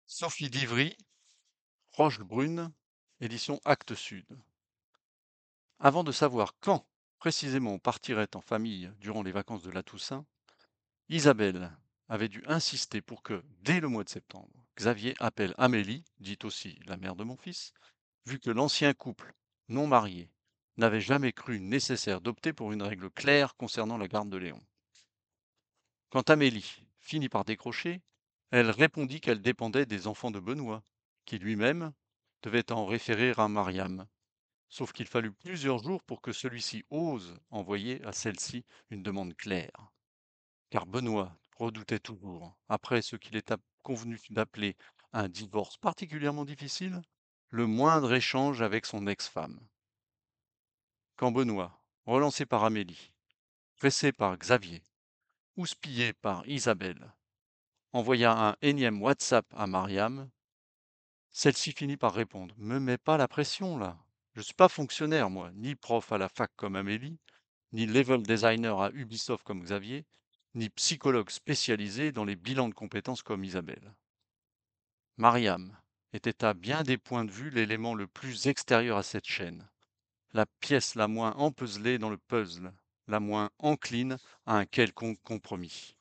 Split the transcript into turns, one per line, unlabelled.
Sophie d'Ivry, Rochebrune, édition Actes Sud. Avant de savoir quand précisément on partirait en famille durant les vacances de la Toussaint, Isabelle avait dû insister pour que, dès le mois de septembre, Xavier appelle Amélie, dite aussi la mère de mon fils, vu que l'ancien couple, non marié, n'avait jamais cru nécessaire d'opter pour une règle claire concernant la garde de Léon. Quand Amélie finit par décrocher, elle répondit qu'elle dépendait des enfants de Benoît, qui lui-même devait en référer à Mariam. Sauf qu'il fallut plusieurs jours pour que celui-ci ose envoyer à celle-ci une demande claire. Car Benoît redoutait toujours, après ce qu'il est convenu d'appeler un divorce particulièrement difficile, le moindre échange avec son ex-femme. Quand Benoît, relancé par Amélie, pressé par Xavier, houspillé par Isabelle, envoya un énième WhatsApp à Mariam, celle-ci finit par répondre: Me mets pas la pression là. Je suis pas fonctionnaire, moi, ni prof à la fac comme Amélie, ni level designer à Ubisoft comme Xavier, ni psychologue spécialisé dans les bilans de compétences comme Isabelle. Mariam était à bien des points de vue l'élément le plus extérieur à cette chaîne, la pièce la moins empezélée dans le puzzle, la moins encline à un quelconque compromis.